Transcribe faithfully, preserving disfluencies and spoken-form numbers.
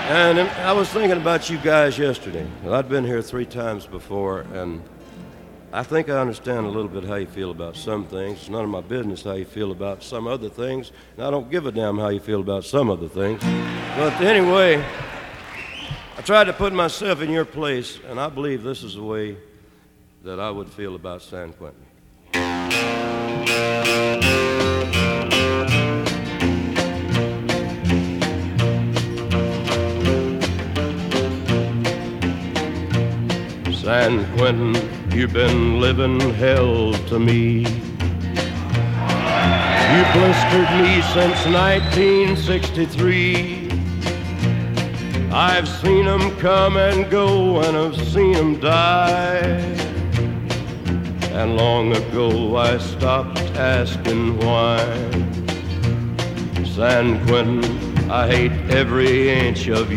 And I was thinking about you guys yesterday. Well, I'd been here three times before, and I think I understand a little bit how you feel about some things. It's none of my business how you feel about some other things, and I don't give a damn how you feel about some other things. But anyway, I tried to put myself in your place, and I believe this is the way that I would feel about San Quentin. San Quentin, you've been living hell to me. You blistered me since nineteen sixty-three. I've seen 'em come and go, and I've seen 'em die. And long ago I stopped asking why. San Quentin, I hate every inch of you.